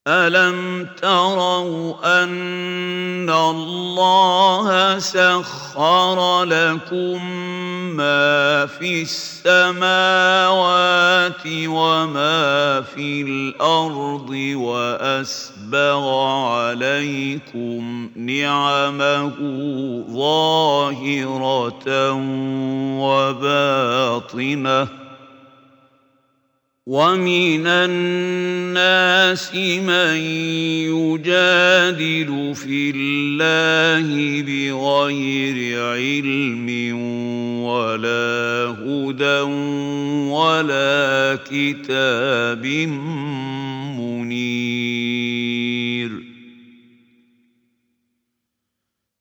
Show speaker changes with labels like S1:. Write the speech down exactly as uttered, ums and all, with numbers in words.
S1: أَلَمْ تَرَوْا أَنَّ اللَّهَ سَخَّرَ لَكُم مَّا فِي السَّمَاوَاتِ وَمَا فِي الْأَرْضِ وَأَسْبَغَ عَلَيْكُمْ نِعَمَهُ ظَاهِرَةً وَبَاطِنَةً ۗ وَمِنَ النَّاسِ مَن يُجَادِلُ فِي اللَّهِ بِغَيْرِ عِلْمٍ وَلَا هُدًى وَلَا كِتَابٍ مُّنِيرٍ